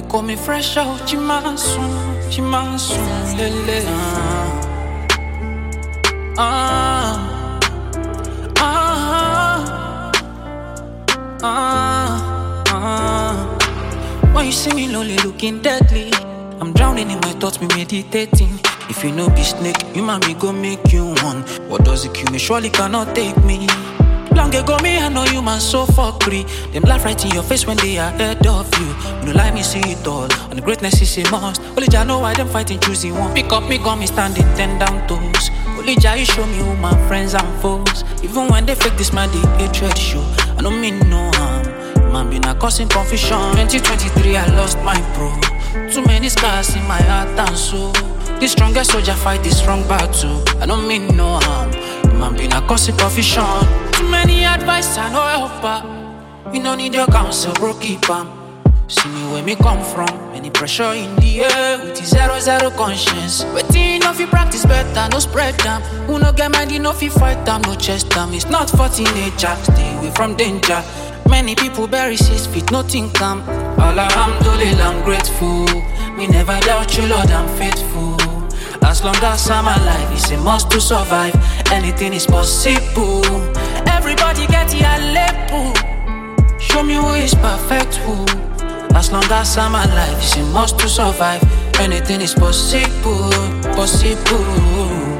They call me fresh out, Chimasu, lele. When you see me lonely, looking deadly, I'm drowning in my thoughts, me meditating. If you know be snake, you man me go make you one. What does it kill me? Surely cannot take me. Long ago me, I know you man so fuckery. Them laugh right in your face when they are ahead of you. You know like me see it all, and the greatness is a must. Only Jah know why them fighting choosing one. Pick up me gun, me standing 10 down toes. Only Jah you show me who my friends and foes. Even when they fake this man, they hatred show. I don't mean no harm. Man been a causing confusion. 2023 I lost my bro. Too many scars in my heart and soul. The strongest soldier fight this strong battle. I don't mean no harm. Man been a causing confusion. Too many advice and no helper. We no need your counsel, bro, keep 'em. See me where me come from. Any pressure in the air with the 0-0 conscience. Waiting if you practice better, no spread them. Who no get mind, no fi fight them, no chest them. It's not for teenager, stay away from danger. Many people bury 6 feet, nothing come. All alhamdulillah, I'm grateful. Me never doubt you, Lord, I'm faithful. As long as I'm alive, it's a must to survive. Anything is possible. Everybody get your label. Show me who is perfect, who. As long as I'm alive, it's a must to survive. Anything is possible, possible.